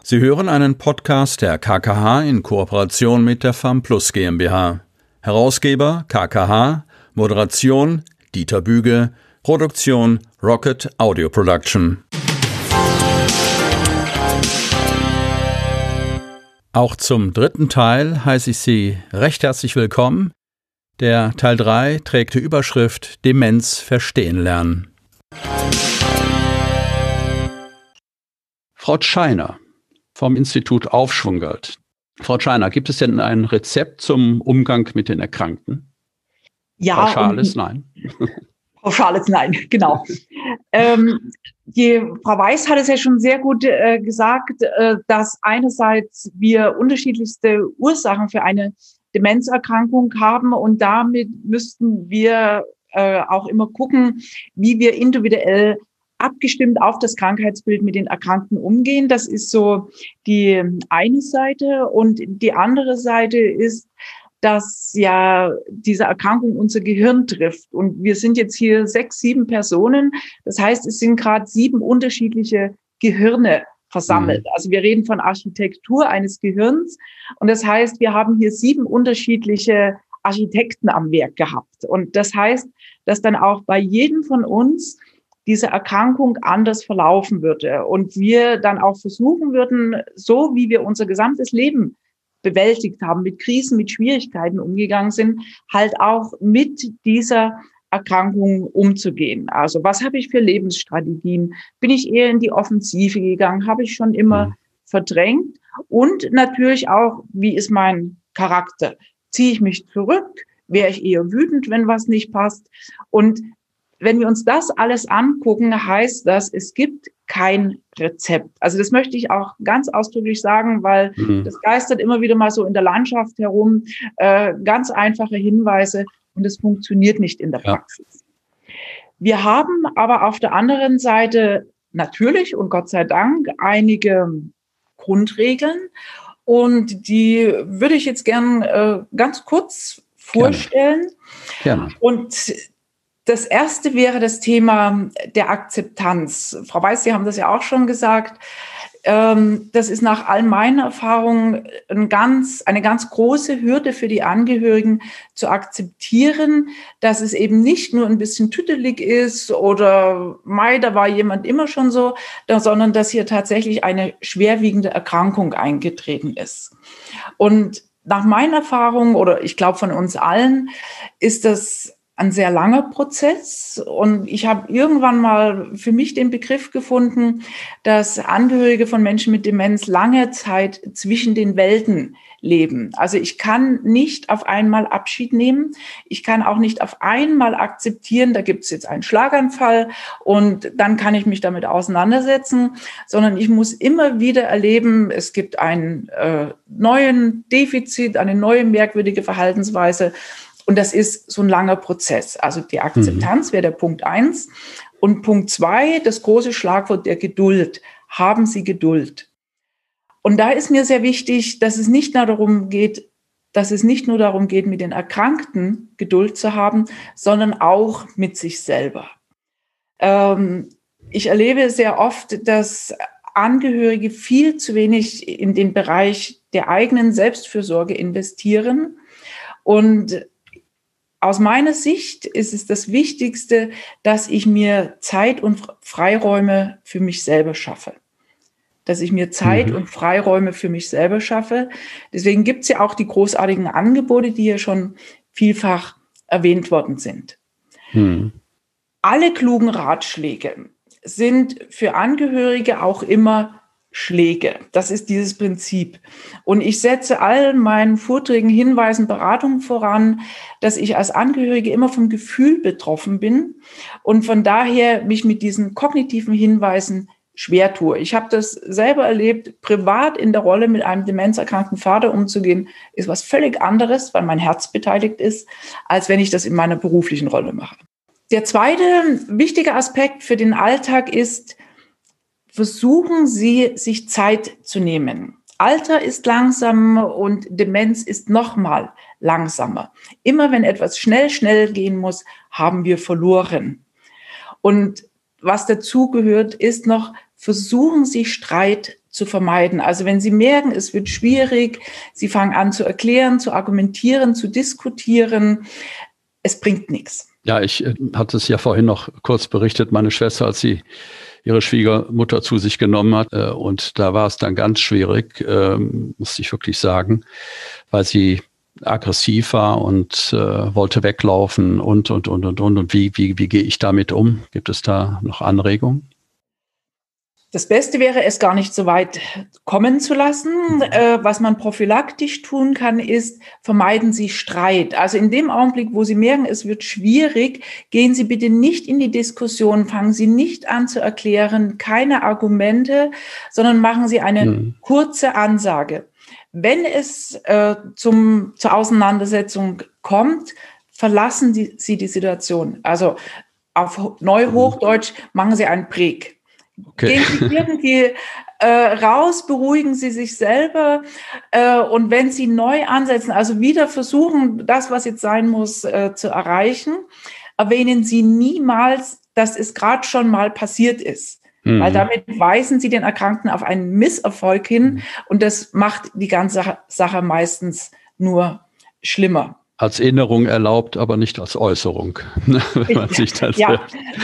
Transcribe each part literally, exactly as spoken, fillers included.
Sie hören einen Podcast der K K H in Kooperation mit der FARMplus GmbH. Herausgeber K K H, Moderation Dieter Büge, Produktion Rocket Audio Production. Auch zum dritten Teil heiße ich Sie recht herzlich willkommen. Der Teil drei trägt die Überschrift Demenz verstehen lernen. Frau Tscheiner vom Institut Aufschwunggeld. Frau Tscheiner, gibt es denn ein Rezept zum Umgang mit den Erkrankten? Ja. Pauschales Nein. Pauschales Nein, genau. ähm, die Frau Weiß hat es ja schon sehr gut äh, gesagt, äh, dass einerseits wir unterschiedlichste Ursachen für eine Demenzerkrankung haben und damit müssten wir äh, auch immer gucken, wie wir individuell abgestimmt auf das Krankheitsbild mit den Erkrankten umgehen. Das ist so die eine Seite. Und die andere Seite ist, dass ja diese Erkrankung unser Gehirn trifft. Und wir sind jetzt hier sechs, sieben Personen. Das heißt, es sind gerade sieben unterschiedliche Gehirne versammelt. Mhm. Also wir reden von Architektur eines Gehirns. Und das heißt, wir haben hier sieben unterschiedliche Architekten am Werk gehabt. Und das heißt, dass dann auch bei jedem von uns diese Erkrankung anders verlaufen würde und wir dann auch versuchen würden, so wie wir unser gesamtes Leben bewältigt haben, mit Krisen, mit Schwierigkeiten umgegangen sind, halt auch mit dieser Erkrankung umzugehen. Also was habe ich für Lebensstrategien? Bin ich eher in die Offensive gegangen? Habe ich schon immer mhm. verdrängt? Und natürlich auch, wie ist mein Charakter? Ziehe ich mich zurück? Wäre ich eher wütend, wenn was nicht passt? Und wenn wir uns das alles angucken, heißt das, es gibt kein Rezept. Also das möchte ich auch ganz ausdrücklich sagen, weil mhm. das geistert immer wieder mal so in der Landschaft herum. Äh, ganz einfache Hinweise und es funktioniert nicht in der Praxis. Ja. Wir haben aber auf der anderen Seite natürlich und Gott sei Dank einige Grundregeln und die würde ich jetzt gern äh, ganz kurz vorstellen. Gerne. Gerne. Und das erste wäre das Thema der Akzeptanz. Frau Weiß, Sie haben das ja auch schon gesagt. Das ist nach all meinen Erfahrungen ein ganz, eine ganz große Hürde für die Angehörigen zu akzeptieren, dass es eben nicht nur ein bisschen tüdelig ist oder mei, da war jemand immer schon so, sondern dass hier tatsächlich eine schwerwiegende Erkrankung eingetreten ist. Und nach meinen Erfahrungen, oder ich glaube von uns allen, ist das ein sehr langer Prozess und ich habe irgendwann mal für mich den Begriff gefunden, dass Angehörige von Menschen mit Demenz lange Zeit zwischen den Welten leben. Also ich kann nicht auf einmal Abschied nehmen, ich kann auch nicht auf einmal akzeptieren, da gibt es jetzt einen Schlaganfall und dann kann ich mich damit auseinandersetzen, sondern ich muss immer wieder erleben, es gibt einen äh, neuen Defizit, eine neue merkwürdige Verhaltensweise. Und das ist so ein langer Prozess. Also die Akzeptanz mhm. wäre der Punkt eins. Und Punkt zwei, das große Schlagwort der Geduld. Haben Sie Geduld. Und da ist mir sehr wichtig, dass es nicht nur darum geht, dass es nicht nur darum geht, mit den Erkrankten Geduld zu haben, sondern auch mit sich selber. Ähm, ich erlebe sehr oft, dass Angehörige viel zu wenig in den Bereich der eigenen Selbstfürsorge investieren. Und aus meiner Sicht ist es das Wichtigste, dass ich mir Zeit und Freiräume für mich selber schaffe. Dass ich mir Zeit mhm. und Freiräume für mich selber schaffe. Deswegen gibt es ja auch die großartigen Angebote, die hier schon vielfach erwähnt worden sind. Mhm. Alle klugen Ratschläge sind für Angehörige auch immer Schläge. Das ist dieses Prinzip. Und ich setze all meinen Vorträgen, Hinweisen, Beratungen voran, dass ich als Angehörige immer vom Gefühl betroffen bin und von daher mich mit diesen kognitiven Hinweisen schwer tue. Ich habe das selber erlebt, privat in der Rolle mit einem demenzerkrankten Vater umzugehen, ist was völlig anderes, weil mein Herz beteiligt ist, als wenn ich das in meiner beruflichen Rolle mache. Der zweite wichtige Aspekt für den Alltag ist, versuchen Sie, sich Zeit zu nehmen. Alter ist langsam und Demenz ist noch mal langsamer. Immer wenn etwas schnell, schnell gehen muss, haben wir verloren. Und was dazu gehört, ist noch, versuchen Sie Streit zu vermeiden. Also wenn Sie merken, es wird schwierig, Sie fangen an zu erklären, zu argumentieren, zu diskutieren, es bringt nichts. Ja, ich äh, hatte es ja vorhin noch kurz berichtet, meine Schwester, als sie ihre Schwiegermutter zu sich genommen hat. Äh, und da war es dann ganz schwierig, äh, muss ich wirklich sagen, weil sie aggressiv war und äh, wollte weglaufen und, und, und, und, und. Und wie, wie, wie gehe ich damit um? Gibt es da noch Anregungen? Das Beste wäre, es gar nicht so weit kommen zu lassen. Äh, was man prophylaktisch tun kann, ist, vermeiden Sie Streit. Also in dem Augenblick, wo Sie merken, es wird schwierig, gehen Sie bitte nicht in die Diskussion, fangen Sie nicht an zu erklären, keine Argumente, sondern machen Sie eine mhm. kurze Ansage. Wenn es äh, zum, zur Auseinandersetzung kommt, verlassen die, Sie die Situation. Also auf Neuhochdeutsch machen Sie einen Break. Okay. Gehen Sie irgendwie äh, raus, beruhigen Sie sich selber äh, und wenn Sie neu ansetzen, also wieder versuchen, das, was jetzt sein muss, äh, zu erreichen, erwähnen Sie niemals, dass es gerade schon mal passiert ist. Mhm. Weil damit weisen Sie den Erkrankten auf einen Misserfolg hin mhm. und das macht die ganze Sache meistens nur schlimmer. Als Erinnerung erlaubt, aber nicht als Äußerung. Wenn man sich das ja,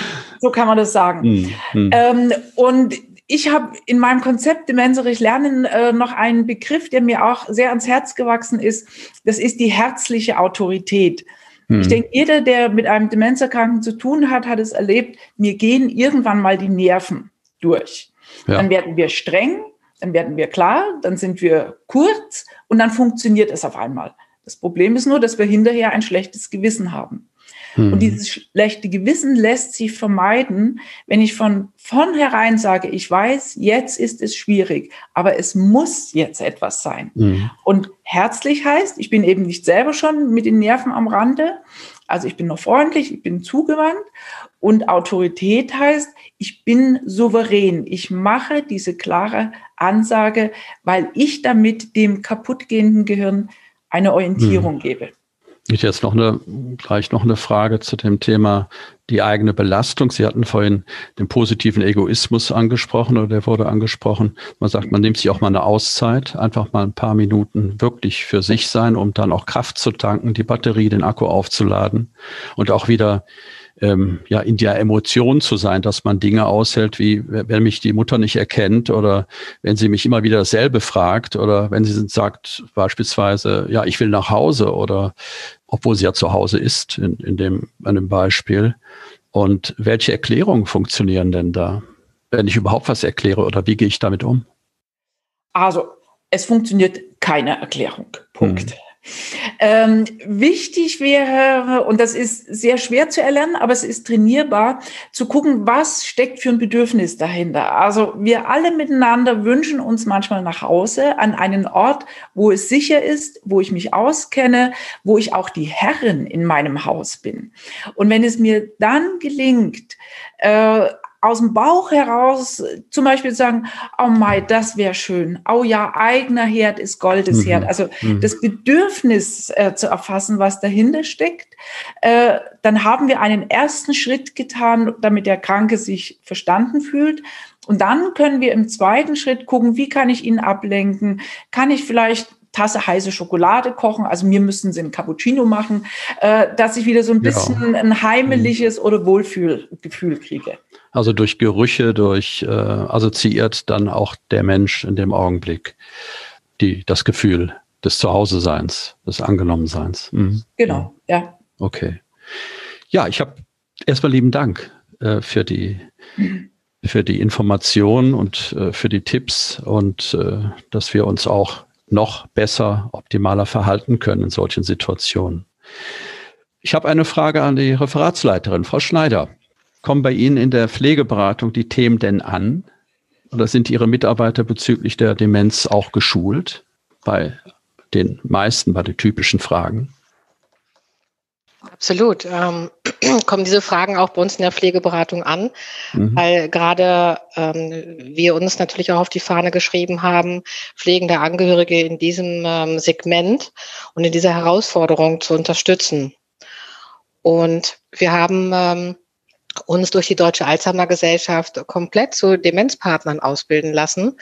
so kann man das sagen. Hm, hm. Ähm, und ich habe in meinem Konzept Demenzerich Lernen äh, noch einen Begriff, der mir auch sehr ans Herz gewachsen ist. Das ist die herzliche Autorität. Hm. Ich denke, jeder, der mit einem Demenzerkranken zu tun hat, hat es erlebt, mir gehen irgendwann mal die Nerven durch. Ja. Dann werden wir streng, dann werden wir klar, dann sind wir kurz und dann funktioniert es auf einmal. Das Problem ist nur, dass wir hinterher ein schlechtes Gewissen haben. Hm. Und dieses schlechte Gewissen lässt sich vermeiden, wenn ich von vornherein sage, ich weiß, jetzt ist es schwierig, aber es muss jetzt etwas sein. Hm. Und herzlich heißt, ich bin eben nicht selber schon mit den Nerven am Rande, also ich bin noch freundlich, ich bin zugewandt. Und Autorität heißt, ich bin souverän. Ich mache diese klare Ansage, weil ich damit dem kaputtgehenden Gehirn eine Orientierung hm. gebe. Ich jetzt noch eine, gleich noch eine Frage zu dem Thema die eigene Belastung. Sie hatten vorhin den positiven Egoismus angesprochen oder der wurde angesprochen. Man sagt, man nimmt sich auch mal eine Auszeit, einfach mal ein paar Minuten wirklich für sich sein, um dann auch Kraft zu tanken, die Batterie, den Akku aufzuladen und auch wieder ähm, ja in der Emotion zu sein, dass man Dinge aushält, wie wenn mich die Mutter nicht erkennt oder wenn sie mich immer wieder dasselbe fragt oder wenn sie sagt beispielsweise, ja, ich will nach Hause oder obwohl sie ja zu Hause ist, in, in dem, in dem Beispiel. Und welche Erklärungen funktionieren denn da, wenn ich überhaupt was erkläre oder wie gehe ich damit um? Also, es funktioniert keine Erklärung. Punkt. Hm. Ähm, wichtig wäre, und das ist sehr schwer zu erlernen, aber es ist trainierbar, zu gucken, was steckt für ein Bedürfnis dahinter. Also wir alle miteinander wünschen uns manchmal nach Hause an einen Ort, wo es sicher ist, wo ich mich auskenne, wo ich auch die Herrin in meinem Haus bin. Und wenn es mir dann gelingt, äh, aus dem Bauch heraus zum Beispiel sagen, oh Mai, das wäre schön. Oh ja, eigener Herd ist Goldes Herd. Also mhm. das Bedürfnis äh, zu erfassen, was dahinter steckt, äh, dann haben wir einen ersten Schritt getan, damit der Kranke sich verstanden fühlt. Und dann können wir im zweiten Schritt gucken, wie kann ich ihn ablenken? Kann ich vielleicht Tasse heiße Schokolade kochen, also mir müssen sie einen Cappuccino machen, äh, dass ich wieder so ein bisschen ja. ein heimeliges oder Wohlfühlgefühl kriege. Also durch Gerüche, durch äh, assoziiert dann auch der Mensch in dem Augenblick die, das Gefühl des Zuhause-Seins, des Angenommenseins. Mhm. Genau, ja. Okay. Ja, ich habe erstmal lieben Dank äh, für die mhm. für die Information und äh, für die Tipps und äh, dass wir uns auch noch besser, optimaler verhalten können in solchen Situationen. Ich habe eine Frage an die Referatsleiterin, Frau Schneider. Kommen bei Ihnen in der Pflegeberatung die Themen denn an? Oder sind Ihre Mitarbeiter bezüglich der Demenz auch geschult? Bei den meisten, bei den typischen Fragen? Absolut. Ähm, kommen diese Fragen auch bei uns in der Pflegeberatung an, mhm. weil gerade ähm, wir uns natürlich auch auf die Fahne geschrieben haben, pflegende Angehörige in diesem ähm, Segment und in dieser Herausforderung zu unterstützen. Und wir haben ähm, uns durch die Deutsche Alzheimer-Gesellschaft komplett zu Demenzpartnern ausbilden lassen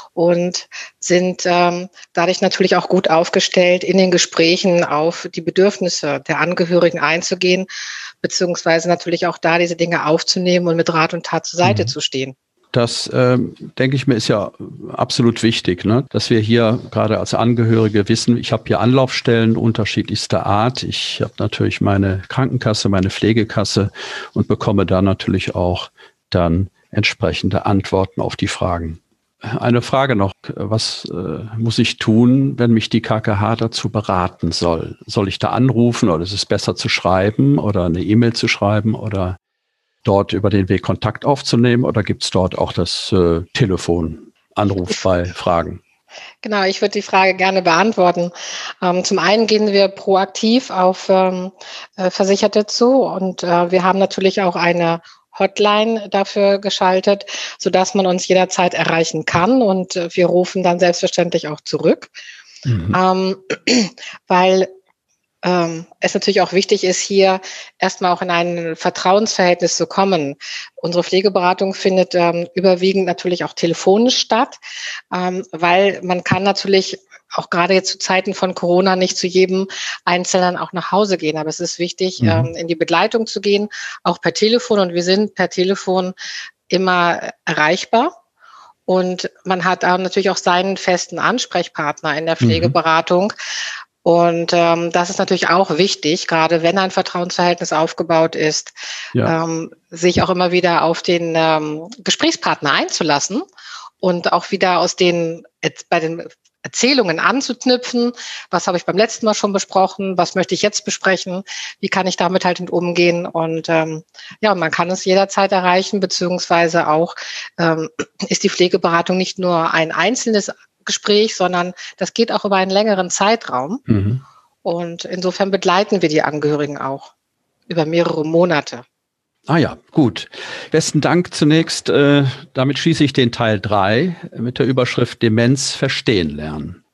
und sind ähm, dadurch natürlich auch gut aufgestellt, in den Gesprächen auf die Bedürfnisse der Angehörigen einzugehen, beziehungsweise natürlich auch da diese Dinge aufzunehmen und mit Rat und Tat zur Seite mhm. zu stehen. Das, äh, denke ich mir, ist ja absolut wichtig, ne? Dass wir hier gerade als Angehörige wissen, ich habe hier Anlaufstellen unterschiedlichster Art. Ich habe natürlich meine Krankenkasse, meine Pflegekasse und bekomme da natürlich auch dann entsprechende Antworten auf die Fragen. Eine Frage noch, was äh, muss ich tun, wenn mich die K K H dazu beraten soll? Soll ich da anrufen oder ist es besser zu schreiben oder eine E-Mail zu schreiben oder dort über den Weg Kontakt aufzunehmen oder gibt es dort auch das äh, Telefonanruf bei Fragen? Genau, ich würde die Frage gerne beantworten. Ähm, zum einen gehen wir proaktiv auf ähm, äh, Versicherte zu und äh, wir haben natürlich auch eine Hotline dafür geschaltet, sodass man uns jederzeit erreichen kann und äh, wir rufen dann selbstverständlich auch zurück, mhm. ähm, weil Ähm, es natürlich auch wichtig ist, hier erstmal auch in ein Vertrauensverhältnis zu kommen. Unsere Pflegeberatung findet ähm, überwiegend natürlich auch telefonisch statt, ähm, weil man kann natürlich auch gerade jetzt zu Zeiten von Corona nicht zu jedem Einzelnen auch nach Hause gehen. Aber es ist wichtig, mhm. ähm, in die Begleitung zu gehen, auch per Telefon. Und wir sind per Telefon immer erreichbar. Und man hat auch natürlich auch seinen festen Ansprechpartner in der Pflegeberatung. Mhm. Und ähm, das ist natürlich auch wichtig, gerade wenn ein Vertrauensverhältnis aufgebaut ist, ja. ähm, sich auch immer wieder auf den ähm, Gesprächspartner einzulassen und auch wieder aus den bei den Erzählungen anzuknüpfen. Was habe ich beim letzten Mal schon besprochen? Was möchte ich jetzt besprechen? Wie kann ich damit halt umgehen? Und ähm, ja, man kann es jederzeit erreichen, beziehungsweise auch ähm, ist die Pflegeberatung nicht nur ein einzelnes Gespräch, sondern das geht auch über einen längeren Zeitraum. Mhm. Und insofern begleiten wir die Angehörigen auch über mehrere Monate. Ah ja, gut. Besten Dank zunächst. Äh, damit schließe ich den Teil drei mit der Überschrift Demenz verstehen lernen.